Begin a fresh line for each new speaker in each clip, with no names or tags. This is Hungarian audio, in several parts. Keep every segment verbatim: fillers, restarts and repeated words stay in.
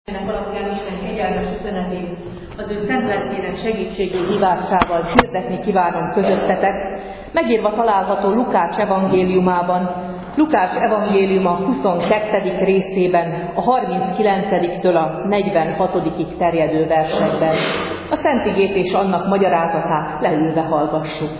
Ennek alapján Isten kegyelmes üzenetét az ő szent lelkének segítségű hívásával hirdetni kívánom közöttetek, megírva található Lukács evangéliumában, Lukács evangéliuma huszonkettedik részében, a harminckilencediktől a negyvenhatodikig terjedő versekben. A Szent Igét és annak magyarázatát leülve hallgassuk.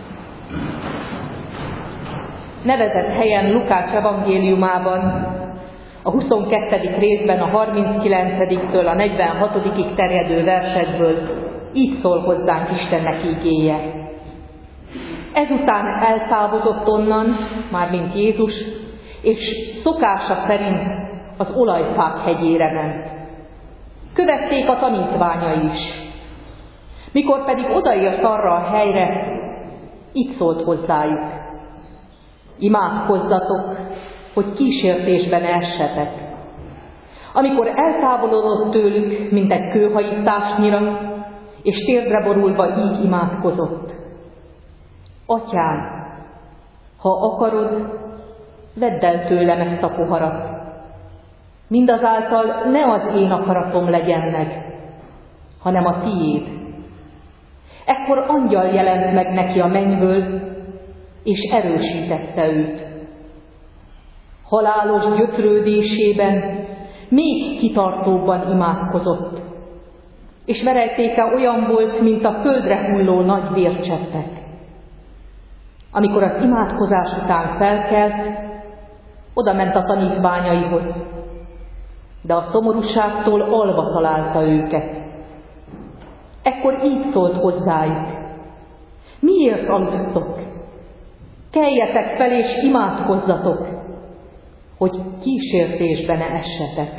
Nevezett helyen Lukács evangéliumában, a huszonkettedik részben a harminckilencediktől a negyvenhatodikig terjedő versekből így szól hozzánk Istennek igéje. Ezután eltávozott onnan, mármint Jézus, és szokása szerint az olajfák hegyére ment. Követték a tanítványai is. Mikor pedig odaért arra a helyre, így szólt hozzájuk: imádkozzatok, hogy kísértésben essetek. Amikor eltávolodott tőlük, mint egy kőhajításnyira, és térdre borulva így imádkozott: Atyám, ha akarod, vedd el tőlem ezt a poharat. Mindazáltal ne az én akaratom legyen meg, hanem a tiéd. Ekkor angyal jelent meg neki a mennyből, és erősítette őt. Halálos gyötrődésében még kitartóbban imádkozott, és verejtéke olyan volt, mint a földre hulló nagy vércseppek. Amikor az imádkozás után felkelt, oda ment a tanítványaihoz, de a szomorúságtól alva találta őket. Ekkor így szólt hozzájuk: miért alusztok? Keljetek fel és imádkozzatok, hogy kísértésbe ne essetek.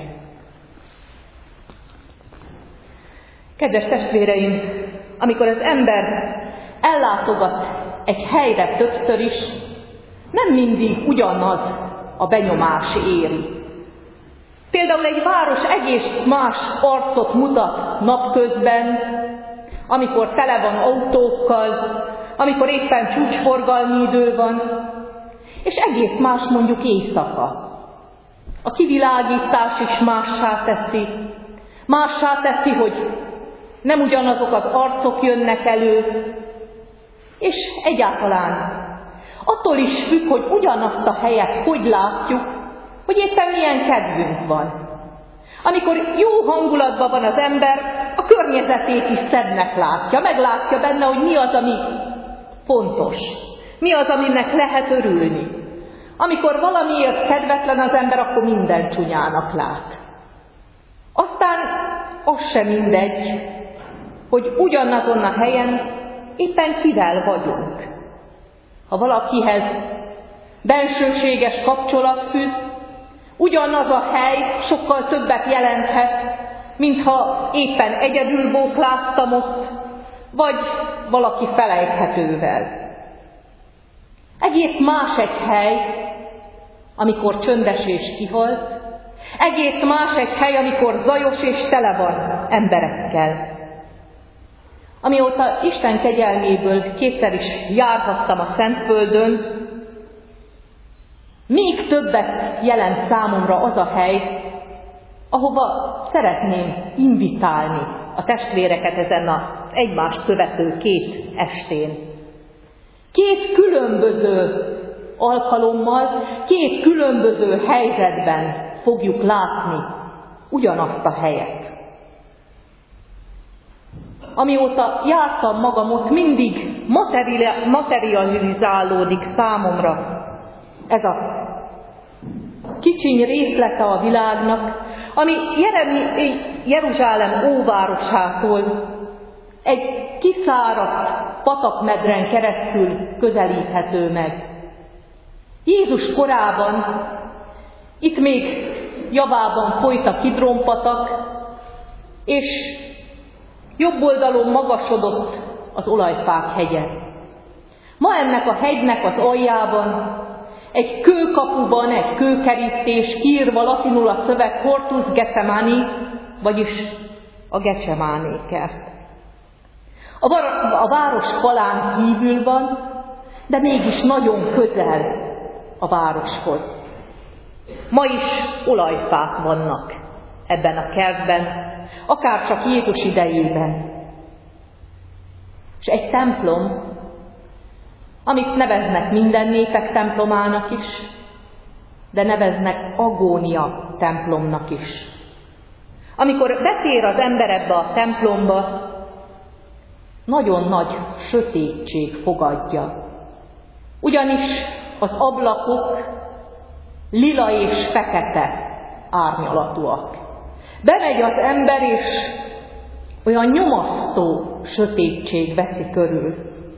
Kedves testvéreim, amikor az ember ellátogat egy helyre többször is, nem mindig ugyanaz a benyomás éri. Például egy város egész más arcot mutat napközben, amikor tele van autókkal, amikor éppen csúcsforgalmi idő van, és egész más mondjuk éjszaka. A kivilágítás is mássá teszi. Mássá teszi, hogy nem ugyanazok az arcok jönnek elő, és egyáltalán attól is függ, hogy ugyanazt a helyet hogy látjuk, hogy éppen milyen kedvünk van. Amikor jó hangulatban van az ember, a környezetét is szebbnek látja, meglátja benne, hogy mi az, ami fontos, mi az, aminek lehet örülni. Amikor valamiért kedvetlen az ember, akkor minden csúnyának lát. Aztán az sem mindegy, hogy ugyanazon a helyen éppen kivel vagyunk. Ha valakihez bensőséges kapcsolat fűz, ugyanaz a hely sokkal többet jelenthet, mintha éppen egyedül bókláztam ott, vagy valaki felejthetővel. Egész más egy hely, amikor csöndes és kihalt, egész más egy hely, amikor zajos és tele van emberekkel. Amióta Isten kegyelméből kétszer is járhattam a Szentföldön, még többet jelent számomra az a hely, ahova szeretném invitálni a testvéreket ezen az egymást követő két estén. Két különböző alkalommal, két különböző helyzetben fogjuk látni ugyanazt a helyet. Amióta jártam magam ott, mindig materializálódik számomra ez a kicsiny részlete a világnak, ami Jeremi, Jeruzsálem óvárosától egy kiszáradt patakmedren keresztül közelíthető meg. Jézus korában itt még javában folyt a Kidron patak, és jobb oldalon magasodott az olajfák hegye. Ma ennek a hegynek az aljában, egy kőkapuban, egy kőkerítés, kiírva latinul a szöveg Hortus Gethsemani, vagyis a Gecsemáné kert. A, var- a város falán kívül van, de mégis nagyon közel a városhoz. Ma is olajfák vannak ebben a kertben, akár csak Jézus idejében. És egy templom, amit neveznek minden népek templomának is, de neveznek agónia templomnak is. Amikor betér az ember ebbe a templomba, nagyon nagy sötétség fogadja. Ugyanis az ablakok lila és fekete árnyalatúak. Bemegy az ember, és olyan nyomasztó sötétség veszi körül.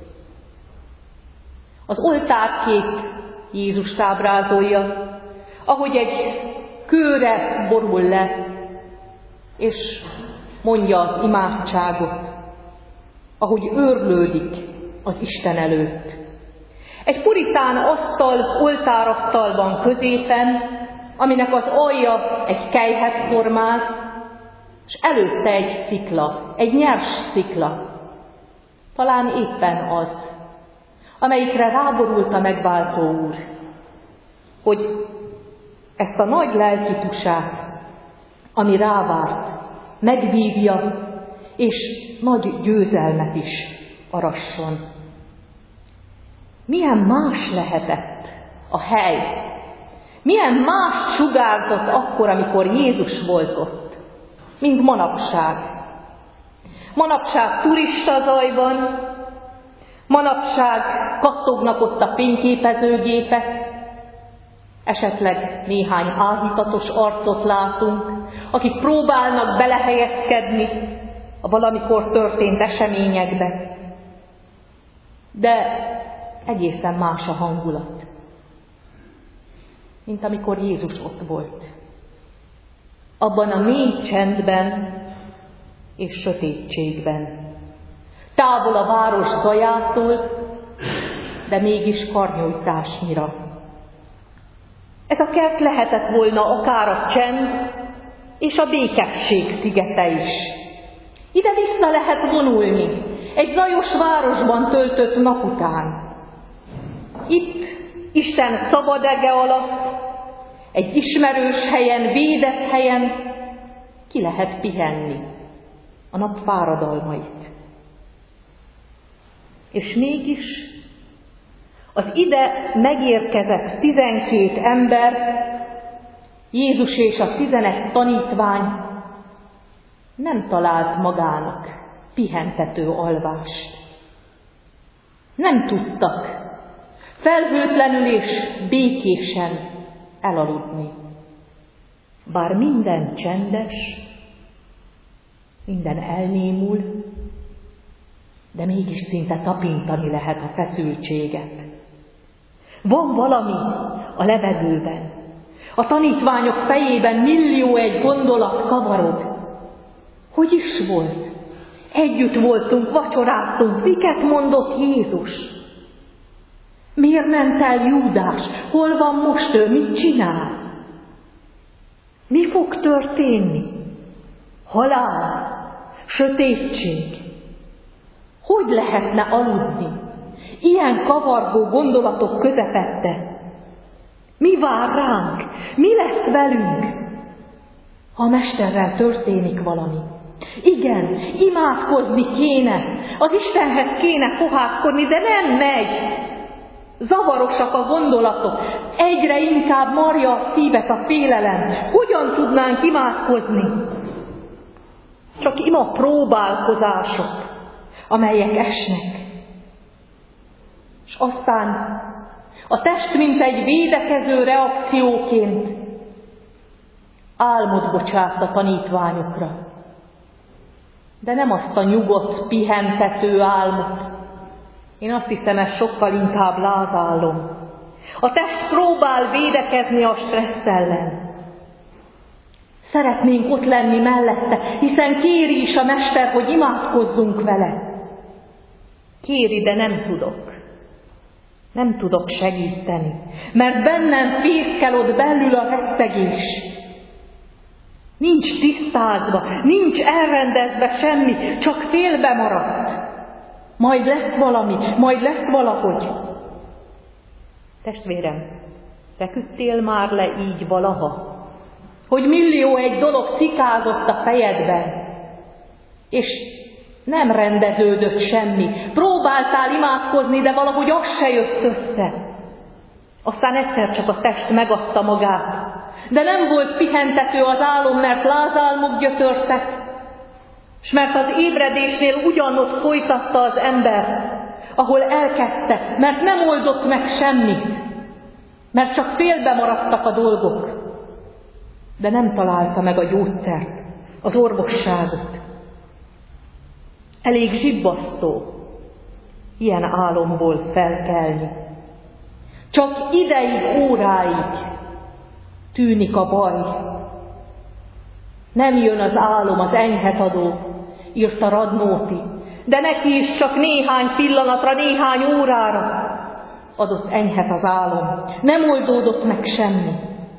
Az oltárkép Jézus ábrázolja, ahogy egy kőre borul le, és mondja az imádságot, ahogy őrlődik az Isten előtt. Egy puritán asztal, oltárasztal van középen, aminek az alja egy kelyhet formáz, és előtte egy szikla, egy nyers szikla. Talán éppen az, amelyikre ráborult a megváltó Úr, hogy ezt a nagy lelki tusát, ami rávárt, megvívja, és nagy győzelmet is arasson. Milyen más lehetett a hely? Milyen más sugárzott akkor, amikor Jézus volt ott, mint manapság? Manapság turista zajban, manapság kattognak ott a fényképezőgépek, esetleg néhány ázitatos arcot látunk, akik próbálnak belehelyezkedni a valamikor történt eseményekbe. De egészen más a hangulat, mint amikor Jézus ott volt. Abban a mély csendben és sötétségben. Távol a város zajától, de mégis karnyújtásnyira. Ez a kert lehetett volna akár a csend és a békesség szigete is. Ide vissza lehet vonulni egy zajos városban töltött nap után. Itt, Isten szabad ege alatt, egy ismerős helyen, védett helyen ki lehet pihenni a nap fáradalmait. És mégis az ide megérkezett tizenkét ember, Jézus és a tizenegy tanítvány nem talált magának pihentető alvást. Nem tudtak felhőtlenül és békésen elaludni. Bár minden csendes, minden elnémul, de mégis szinte tapintani lehet a feszültséget. Van valami a levegőben. A tanítványok fejében millió egy gondolat kavarog. Hogy is volt? Együtt voltunk, vacsoráztunk, miket mondott Jézus? Miért ment el Júdás? Hol van most ő? Mit csinál? Mi fog történni? Halál? Sötétség? Hogy lehetne aludni? Ilyen kavargó gondolatok közepette. Mi vár ránk? Mi lesz velünk? Ha a Mesterrel történik valami. Igen, imádkozni kéne, az Istenhez kéne fohászkodni, de nem megy. Zavarosak a gondolatok, egyre inkább marja a szívet a félelem. Hogyan tudnánk imádkozni? Csak ima próbálkozások, amelyek esnek. És aztán a test, mint egy védekező reakcióként álmot bocsát a tanítványokra. De nem azt a nyugodt, pihentető álmot. Én azt hiszem, ez sokkal inkább lázálom. A test próbál védekezni a stressz ellen. Szeretnénk ott lenni mellette, hiszen kéri is a Mester, hogy imádkozzunk vele. Kéri, de nem tudok. Nem tudok segíteni, mert bennem fészkel ott belül a rettegés. Nincs tisztázva, nincs elrendezve semmi, csak félbe maradt. Majd lesz valami, majd lesz valahogy. Testvérem, feküdtél már le így valaha? hogy millió egy dolog cikázott a fejedben, és nem rendeződött semmi. Próbáltál imádkozni, de valahogy az se jött össze. Aztán egyszer csak a test megadta magát, de nem volt pihentető az álom, mert lázálmok gyötörtek, és mert az ébredésnél ugyanott folytatta az ember, ahol elkezdte, mert nem oldott meg semmit, mert csak félbe maradtak a dolgok, de nem találta meg a gyógyszert, az orvosságot. Elég zsibbasztó ilyen álomból felkelni. Csak ideig, óráig tűnik a baj. Nem jön az álom, az enyhetadó, írta Radnóti, de neki is csak néhány pillanatra, néhány órára adott enyhet az álom. Nem oldódott meg semmi.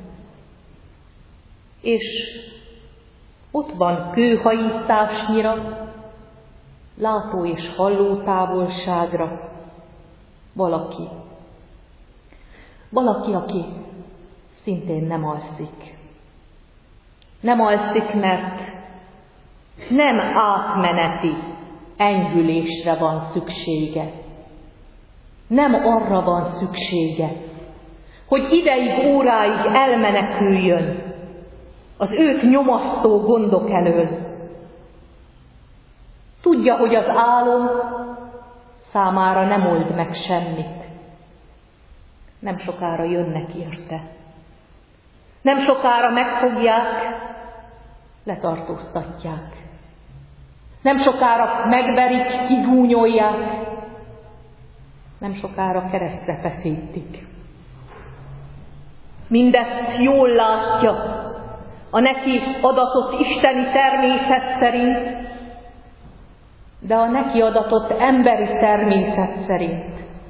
És ott van kőhajításnyira, látó és halló távolságra valaki. Valaki, aki szintén nem alszik. Nem alszik, mert nem átmeneti enyhülésre van szüksége. Nem arra van szüksége, hogy ideig, óráig elmeneküljön az őt nyomasztó gondok elől. Tudja, hogy az álom számára nem old meg semmit. Nem sokára jönnek érte. Nem sokára megfogják, letartóztatják. Nem sokára megverik, kigúnyolják. Nem sokára keresztre feszítik. Mindezt jól látja a neki adatott isteni természet szerint, de a neki adatott emberi természet szerint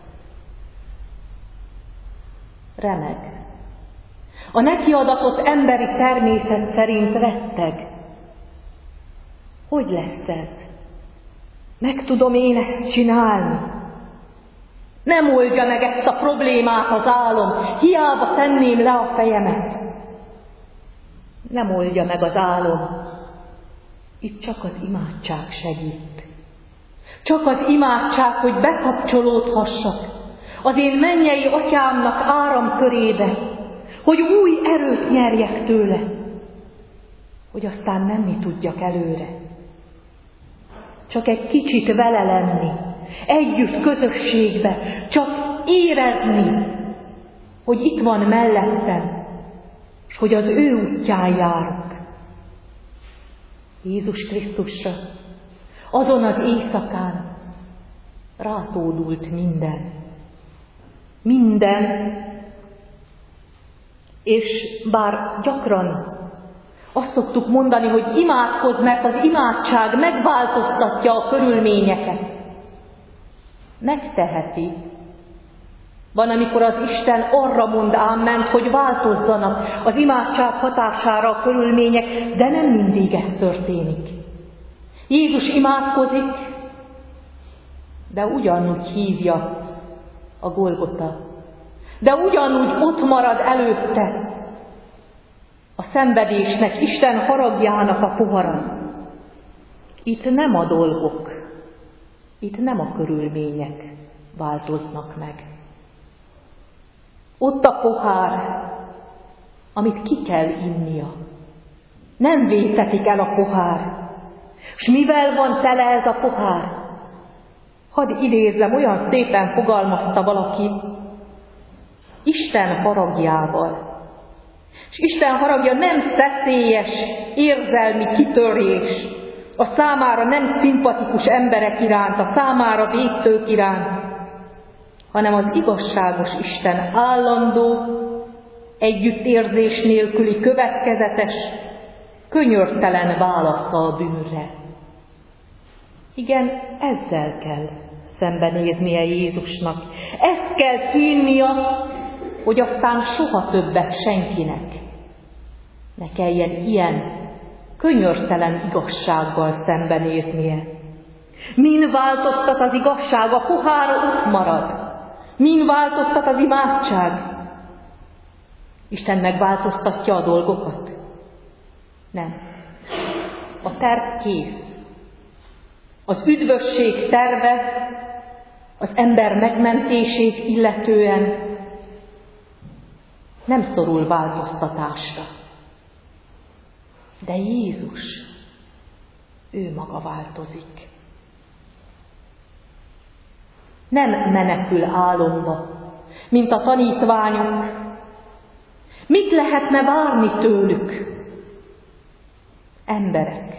remeg. A neki adatott emberi természet szerint retteg. Hogy lesz ez? Meg tudom én ezt csinálni? Nem oldja meg ezt a problémát az álom, hiába tenném le a fejemet. Nem oldja meg az álom. Itt csak az imádság segít. Csak az imádság, hogy bekapcsolódhassak az én mennyei atyámnak áramkörébe, hogy új erőt nyerjek tőle, hogy aztán menni tudjak előre. Csak egy kicsit vele lenni, együtt közösségbe, csak érezni, hogy itt van mellettem, és hogy az ő útján járok. Jézus Krisztusra azon az éjszakán rátódult minden. Minden, és bár gyakran azt szoktuk mondani, hogy imádkozz, mert az imádság megváltoztatja a körülményeket. Megteheti. Van, amikor az Isten arra mond áment, hogy változzanak az imádság hatására a körülmények, de nem mindig ez történik. Jézus imádkozik, de ugyanúgy hívja a Golgota. De ugyanúgy ott marad előtte a szenvedésnek, Isten haragjának a pohara. Itt nem a dolgok, itt nem a körülmények változnak meg. Ott a pohár, amit ki kell innia. Nem vétetik el a pohár. És mivel van tele ez a pohár? Hadd idézzem, olyan szépen fogalmazta valaki, Isten haragjával. És Isten haragja nem szeszélyes, érzelmi kitörés a számára nem szimpatikus emberek iránt, a számára vétők iránt, hanem az igazságos Isten állandó, együttérzés nélküli következetes, könyörtelen válasza a bűnre. Igen, ezzel kell szembenéznie Jézusnak. Ezt kell kínnia, hogy aztán soha többet senkinek ne kelljen ilyen könyörtelen igazsággal szembenéznie. Min változtat az igazság, a pohár ott marad. Min változtat az imádság? Isten megváltoztatja a dolgokat. Nem. A terv kész. Az üdvösség terve az ember megmentését illetően nem szorul változtatásra. De Jézus, ő maga változik. Nem menekül álomba, mint a tanítványok. Mit lehetne várni tőlük? Emberek.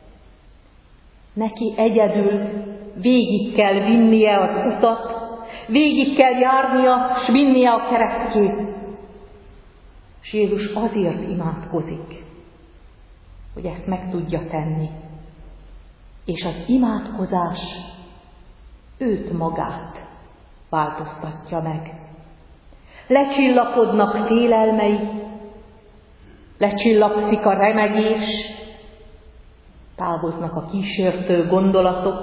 Neki egyedül végig kell vinnie az utat, végig kell járnia, s vinnie a keresztjét. És Jézus azért imádkozik, hogy ezt meg tudja tenni. És az imádkozás őt magát változtatja meg. Lecsillapodnak félelmei, lecsillagszik a remegés, távoznak a kísértő gondolatok,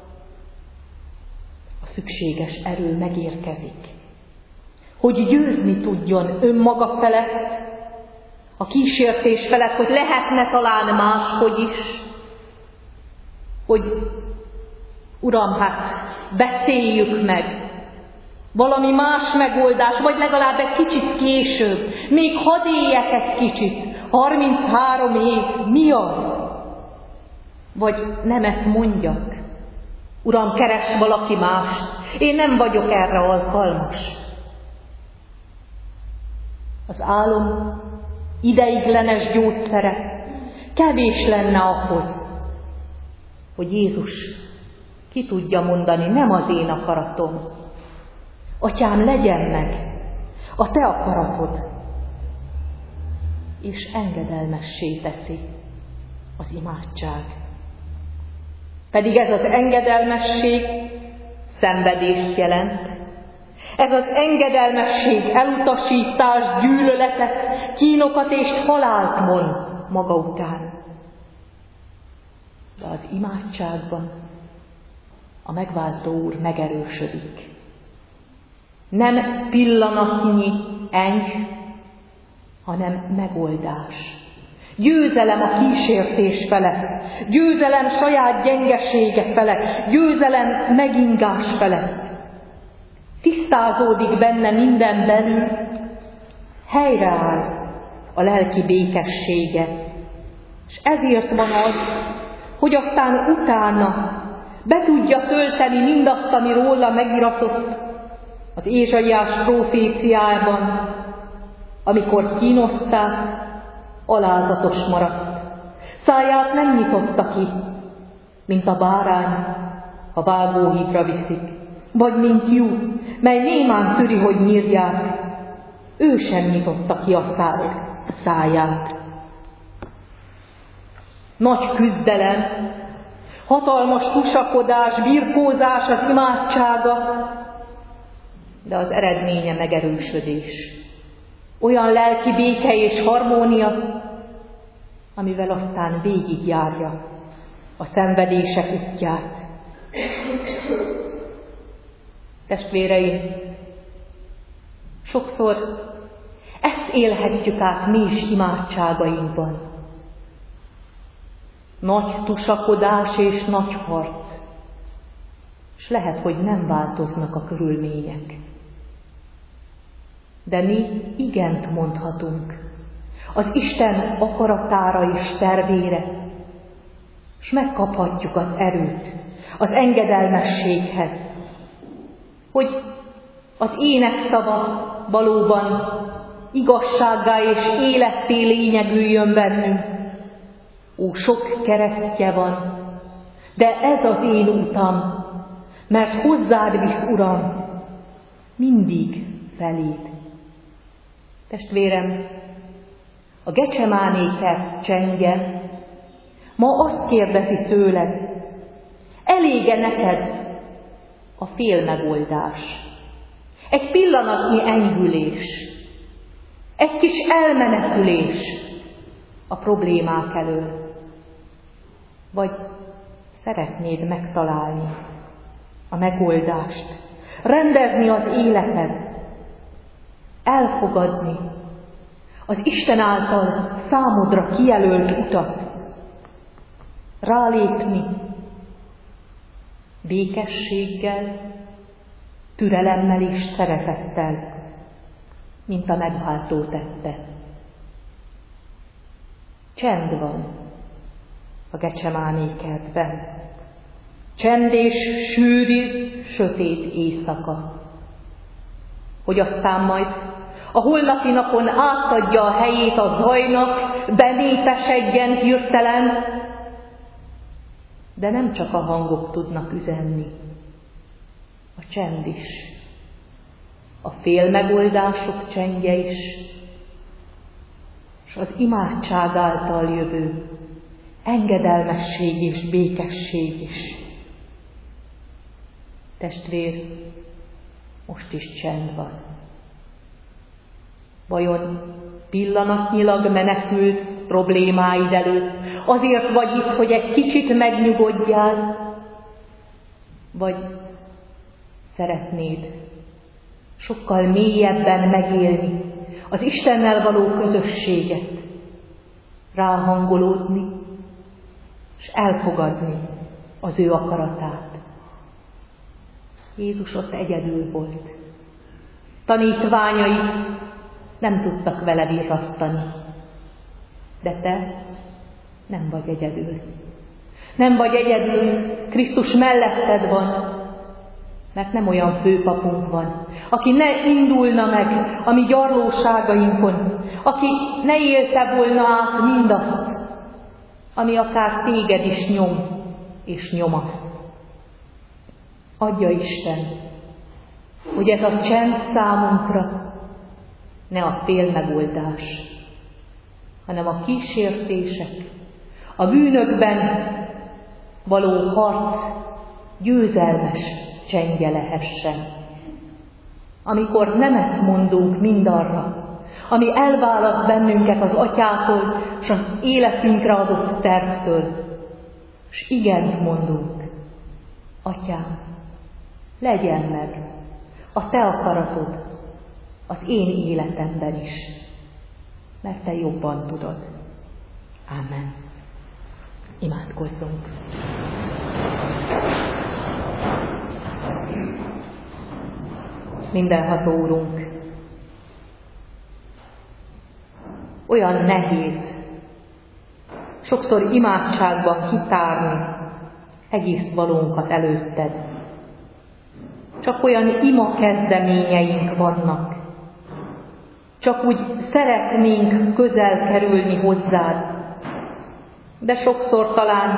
a szükséges erő megérkezik, hogy győzni tudjon önmaga felett, a kísértés felett, hogy lehetne talán máshogy is, hogy Uram, hát beszéljük meg, valami más megoldás, vagy legalább egy kicsit később, még hadd éljek egy kicsit, harminchárom év, mi az? Vagy nem ezt mondjak. Uram, keres valaki mást, én nem vagyok erre alkalmas. Az álom ideiglenes gyógyszere kevés lenne ahhoz, hogy Jézus ki tudja mondani, nem az én akaratom. Atyám, legyen meg a te akaratod, és engedelmessé teszi az imádság. Pedig ez az engedelmesség szenvedést jelent. Ez az engedelmesség elutasítást, gyűlöletet, kínokat és halált mond maga után. De az imádságban a megváltó Úr megerősödik. Nem pillanatnyi enyh, hanem megoldás. Győzelem a kísértés felett, győzelem saját gyengesége felett, győzelem megingás felett. Tisztázódik benne minden belül, helyreáll a lelki békessége. És ezért van az, hogy aztán utána be tudja tölteni mindazt, ami róla megiratott az Ézsaiás proféciában, amikor kínozták, alázatos maradt. Száját nem nyitotta ki, mint a bárány, ha vágóhídra viszik, vagy mint tyú, mely némán tűri, hogy nyírják. Ő sem nyitotta ki a száját. Nagy küzdelem, hatalmas tusakodás, birkózás az imádsága, de az eredménye megerősödés. Olyan lelki béke és harmónia, amivel aztán végigjárja a szenvedések útját. Testvéreim, sokszor ezt élhetjük át mi is imádságainkban. Nagy tusakodás és nagy harc, és lehet, hogy nem változnak a körülmények. De mi igent mondhatunk az Isten akaratára és tervére, és megkaphatjuk az erőt az engedelmességhez, hogy az énekszava valóban igazsággá és életté lényegüljön bennünk. Ó, sok keresztje van, de ez az én utam, mert hozzád visz, Uram, mindig feléd. Testvérem, a Gecsemáné kert csenge ma azt kérdezi tőled, elége neked a félmegoldás, egy pillanatnyi enyhülés, egy kis elmenekülés a problémák elől, vagy szeretnéd megtalálni a megoldást, rendezni az életed, elfogadni az Isten által számodra kijelölt utat, rálépni békességgel, türelemmel és szeretettel, mint a megváltó tette. Csend van a Gecsemáné kertben. Csend és sűrű, sötét éjszaka. Hogy aztán majd a holnapi napon átadja a helyét a zajnak, benépesedjen hirtelen, de nem csak a hangok tudnak üzenni, a csend is, a félmegoldások csendje is, és az imádság által jövő engedelmesség és békesség is. Testvér, most is csend van. Vajon pillanatnyilag menekülsz problémáid előtt, azért vagy itt, hogy egy kicsit megnyugodjál, vagy szeretnéd sokkal mélyebben megélni az Istennel való közösséget, ráhangolódni, és elfogadni az ő akaratát. Jézus ott egyedül volt. Tanítványai nem tudtak vele virrasztani, de te nem vagy egyedül. Nem vagy egyedül, Krisztus melletted van, mert nem olyan főpapunk van, aki ne indulna meg a mi gyarlóságainkon, aki ne élte volna át mindazt, ami akár téged is nyom és nyomaszt. Adja Isten, hogy ez a csend számunkra ne a félmegoldás, hanem a kísértések, a bűnökben való harc győzelmes csendje lehessen. Amikor nemet mondunk mindarra, ami elválaszt bennünket az Atyától és az életünkre adott tervtől, és igent mondunk, Atyám, legyen meg a te akaratod az én életemben is, mert te jobban tudod. Ámen. Imádkozzunk. Mindenható Úrunk, olyan nehéz sokszor imádságban kitárni egész valónkat előtted. Csak olyan ima kezdeményeink vannak. Csak úgy szeretnénk közel kerülni hozzád, de sokszor talán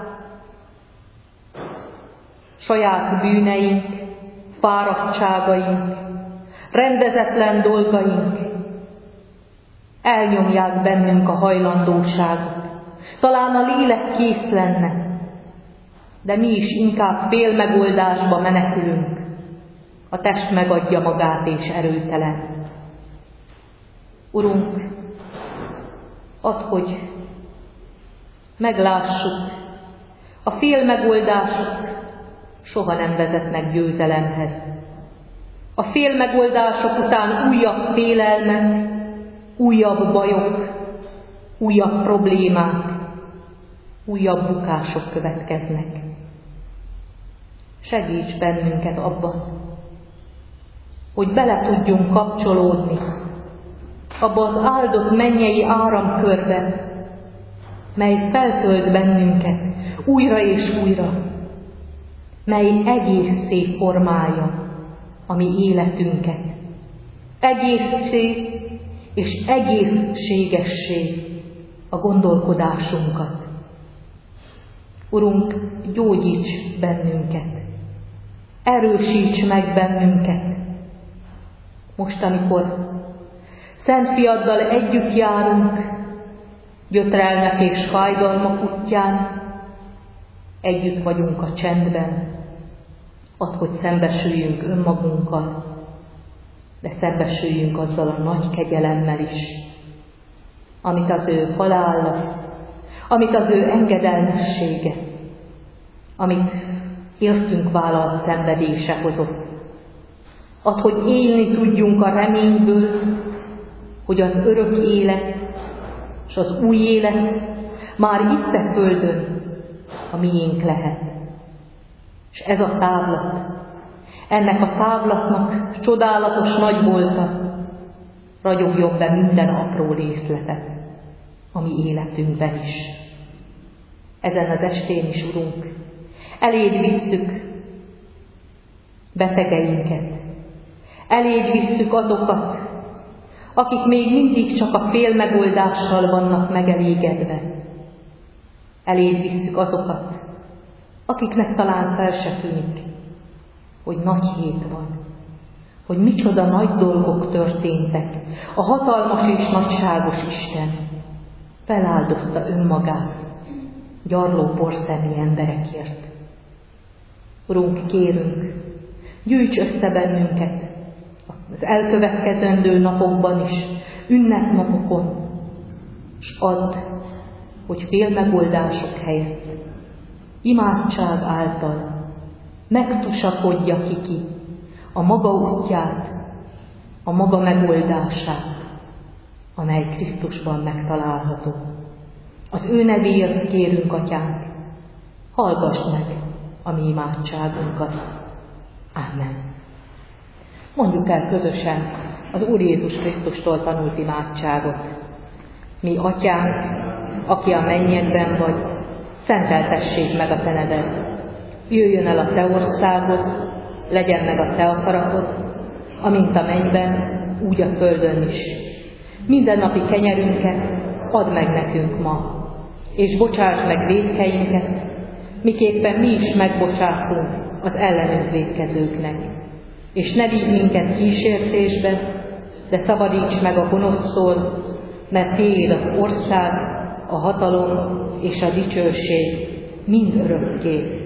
saját bűneink, fáradtságaink, rendezetlen dolgaink elnyomják bennünk a hajlandóságot. Talán a lélek kész lenne, de mi is inkább félmegoldásba menekülünk. A test megadja magát és erőtelen. Urunk, add, hogy meglássuk, a félmegoldások soha nem vezetnek győzelemhez. A félmegoldások után újabb félelmek, újabb bajok, újabb problémák, újabb bukások következnek. Segíts bennünket abban, hogy bele tudjunk kapcsolódni abba az áldott mennyei áramkörbe, mely feltölt bennünket újra és újra, mely egészé formálja a mi életünket, egészé és egészségessé a gondolkodásunkat. Urunk, gyógyíts bennünket, erősíts meg bennünket. Most, amikor Szent Fiaddal együtt járunk, gyötrelmek és fájdalmak útján, együtt vagyunk a csendben, add, hogy szembesüljünk önmagunkkal, de szembesüljünk azzal a nagy kegyelemmel is, amit az ő halála, amit az ő engedelmessége, amit értünk vállalt szenvedése hozott. Add, hogy élni tudjunk a reményből, hogy az örök élet és az új élet már itt a földön a miénk lehet. És ez a távlat, ennek a távlatnak csodálatos nagy volta ragyogjon be minden apró részletet a mi életünkben is. Ezen az estén is, Urunk, eléd visszük betegeinket, eléd visszük azokat, akik még mindig csak a fél megoldással vannak megelégedve. Eléd visszük azokat, akiknek talán fel se tűnik, hogy nagy hét van, hogy micsoda nagy dolgok történtek. A hatalmas és nagyságos Isten feláldozta önmagát gyarló porszemű emberekért. Urunk, kérünk, gyűjts össze bennünket az elkövetkezendő napokban is, ünnepnapokon, s add, hogy félmegoldások helyett imádság által megtusakodja ki ki a maga útját, a maga megoldását, amely Krisztusban megtalálható. Az ő nevéért kérünk, Atyánk, hallgass meg a mi imádságunkat. Ámen. Mondjuk el közösen az Úr Jézus Krisztustól tanult imádságot. Mi, Atyánk, aki a mennyekben vagy, szenteltessék meg a te neved. Jöjjön el a te országod, legyen meg a te akaratod, amint a mennyben, úgy a földön is. Mindennapi kenyerünket add meg nekünk ma, és bocsásd meg vétkeinket, miképpen mi is megbocsátunk az ellenünk vétkezőknek. És ne vigy minket kísértésbe, de szabadíts meg a gonosztól, mert tiéd az ország, a hatalom és a dicsőség mind örökké.